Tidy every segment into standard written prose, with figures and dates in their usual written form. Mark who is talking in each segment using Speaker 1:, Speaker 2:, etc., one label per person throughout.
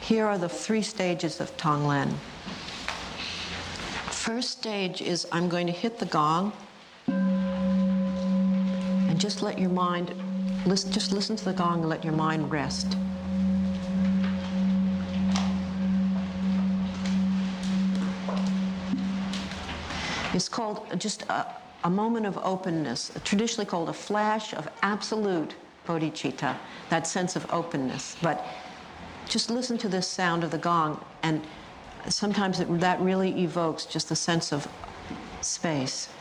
Speaker 1: Here are the 3 stages of Tonglen. First stage is I'm going to hit the gong and just let your mind, just listen to the gong and let your mind rest. It's called just a moment of openness, traditionally called a flash of absolute bodhicitta, that sense of openness. But just listen to this sound of the gong, and sometimes that really evokes just a sense of space.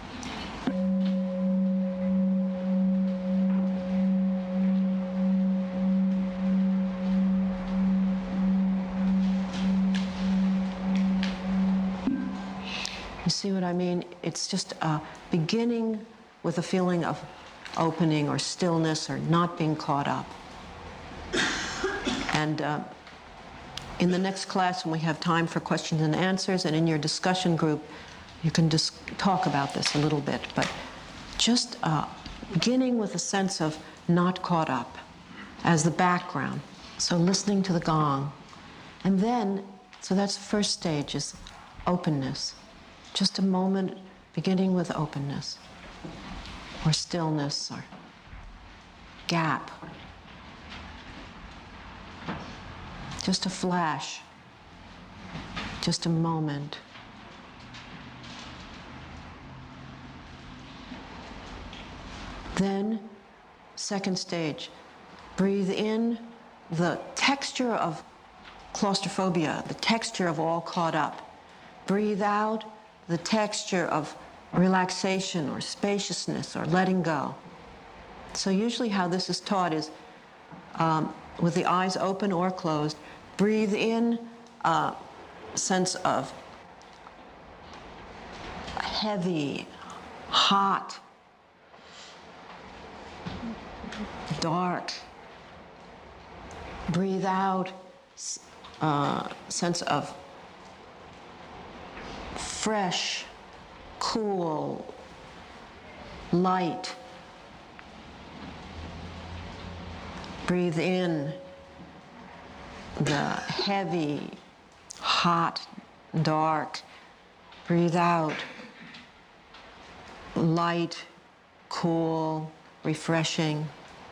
Speaker 1: You see what I mean? It's just beginning with a feeling of opening or stillness or not being caught up. And in the next class, when we have time for questions and answers, and in your discussion group, you can just talk about this a little bit. But just beginning with a sense of not caught up as the background. So listening to the gong. And then, so that's the first stage, is openness. Just a moment beginning with openness, or stillness, or gap. Just a flash, just a moment. Then, second stage, breathe in the texture of claustrophobia, the texture of all caught up. Breathe out the texture of relaxation or spaciousness or letting go. So usually how this is taught is with the eyes open or closed, breathe in a sense of heavy, hot, dark. Breathe out sense of fresh, cool, light. Breathe in the heavy, hot, dark. Breathe out light, cool, refreshing.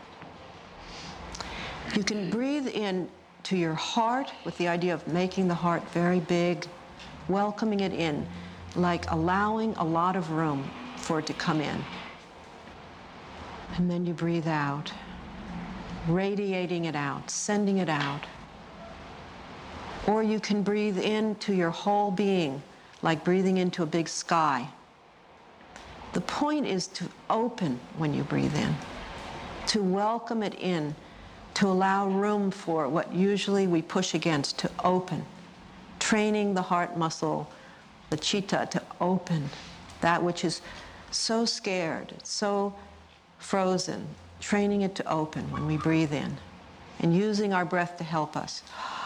Speaker 1: You can breathe in to your heart with the idea of making the heart very big, welcoming it in, like allowing a lot of room for it to come in. And then you breathe out, radiating it out, sending it out. Or you can breathe into your whole being, like breathing into a big sky. The point is to open when you breathe in, to welcome it in, to allow room for what usually we push against, to open. Training the heart muscle, the citta, to open that which is so scared, so frozen, training it to open when we breathe in, and using our breath to help us.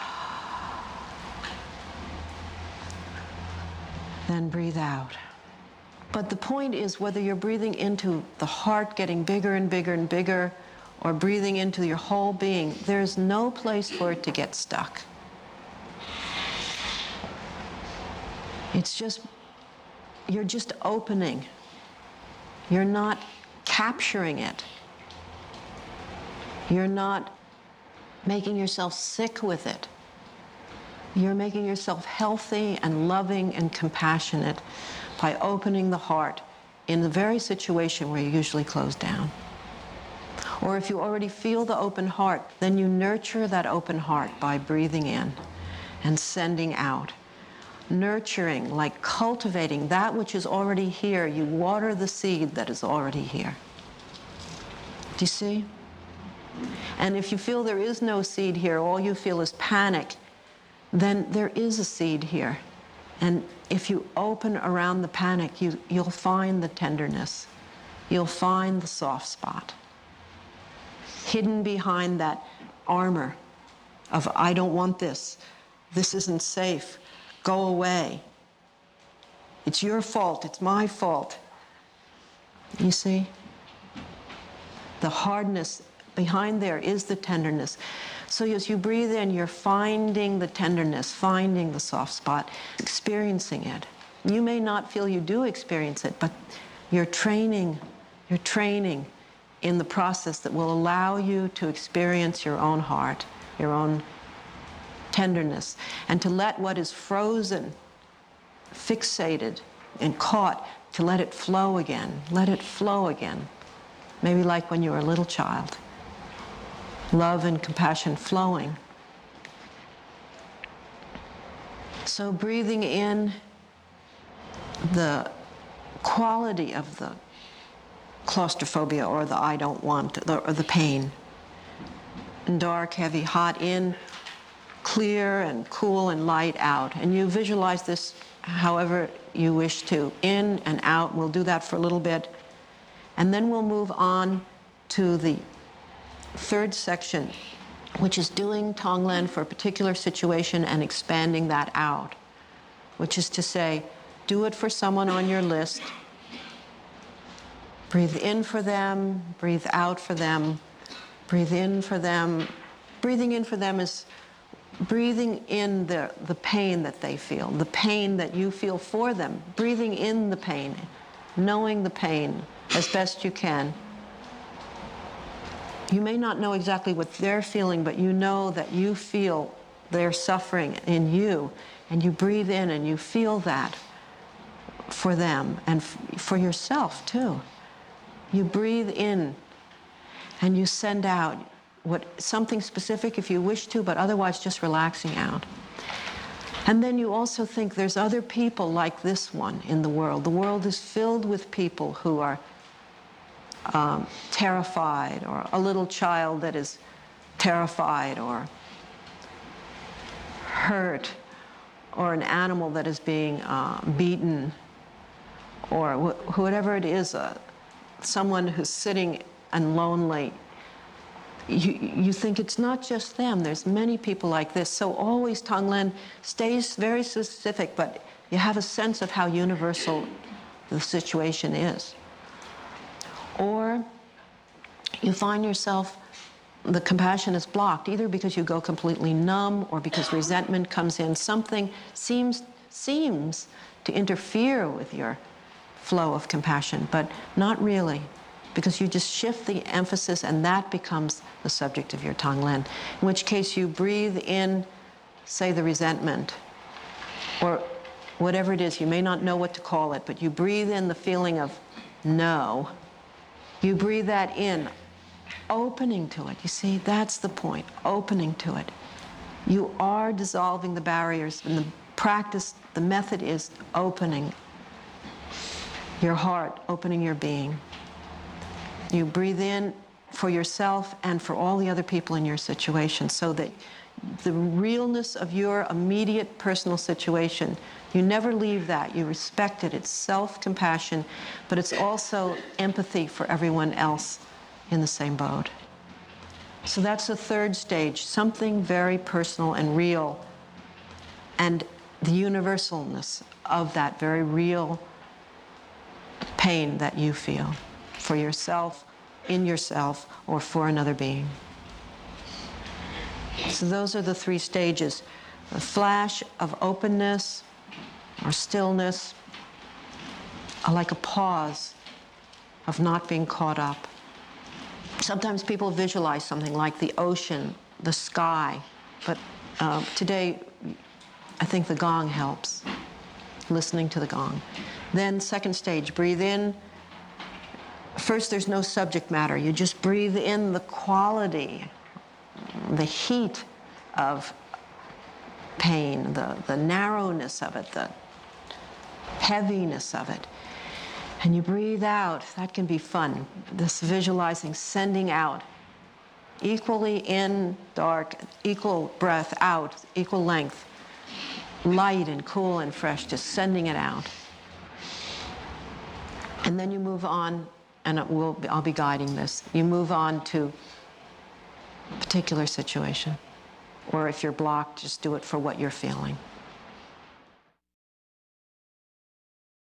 Speaker 1: Then breathe out. But the point is, whether you're breathing into the heart getting bigger and bigger and bigger, or breathing into your whole being, there's no place for it to get stuck. It's just, you're just opening. You're not capturing it. You're not making yourself sick with it. You're making yourself healthy and loving and compassionate by opening the heart in the very situation where you usually close down. Or if you already feel the open heart, then you nurture that open heart by breathing in and sending out. Nurturing, like cultivating that which is already here. You water the seed that is already here. Do you see? And if you feel there is no seed here, all you feel is panic, then there is a seed here. And if you open around the panic, you'll find the tenderness. You'll find the soft spot. Hidden behind that armor of, I don't want this. This isn't safe. Go away. It's your fault. It's my fault. You see? The hardness behind there is the tenderness. So as you breathe in, you're finding the tenderness, finding the soft spot, experiencing it. You may not feel you do experience it, but you're training in the process that will allow you to experience your own heart, your own tenderness, and to let what is frozen, fixated, and caught, to let it flow again. Let it flow again. Maybe like when you were a little child. Love and compassion flowing. So breathing in the quality of the claustrophobia or the I don't want, or the pain. Dark, heavy, hot in, clear and cool and light out. And you visualize this however you wish to, in and out. We'll do that for a little bit. And then we'll move on to the third section, which is doing Tonglen for a particular situation and expanding that out, which is to say, do it for someone on your list. Breathe in for them, breathe out for them, breathe in for them. Breathing in for them is breathing in the pain that they feel, the pain that you feel for them. Breathing in the pain, knowing the pain as best you can. You may not know exactly what they're feeling, but you know that you feel their suffering in you, and you breathe in and you feel that for them and for yourself too. You breathe in and you send out something specific if you wish to, but otherwise just relaxing out. And then you also think there's other people like this one in the world. The world is filled with people who are terrified, or a little child that is terrified or hurt, or an animal that is being beaten, or whatever it is, someone who's sitting and lonely. You think it's not just them. There's many people like this. So always Tonglen stays very specific, but you have a sense of how universal the situation is. Or you find yourself, the compassion is blocked, either because you go completely numb or because resentment comes in. Something seems to interfere with your flow of compassion, but not really, because you just shift the emphasis and that becomes the subject of your Tonglen. In which case you breathe in, say, the resentment, or whatever it is. You may not know what to call it, but you breathe in the feeling of no. You breathe that in, opening to it. You see, that's the point, opening to it. You are dissolving the barriers, and the practice, the method is opening your heart, opening your being. You breathe in for yourself and for all the other people in your situation, so that the realness of your immediate personal situation, you never leave that. You respect it. It's self-compassion, but it's also empathy for everyone else in the same boat. So that's the third stage, something very personal and real, and the universalness of that very real pain that you feel for yourself, in yourself, or for another being. So those are the three stages. A flash of openness or stillness, like a pause of not being caught up. Sometimes people visualize something like the ocean, the sky, but today I think the gong helps, listening to the gong. Then second stage, breathe in. First, there's no subject matter. You just breathe in the quality, the heat of pain, the narrowness of it, the heaviness of it. And you breathe out. That can be fun. This visualizing, sending out. Equally in, dark, equal breath out, equal length. Light and cool and fresh, just sending it out. And then you move on, and I'll be guiding this. You move on to a particular situation. Or if you're blocked, just do it for what you're feeling.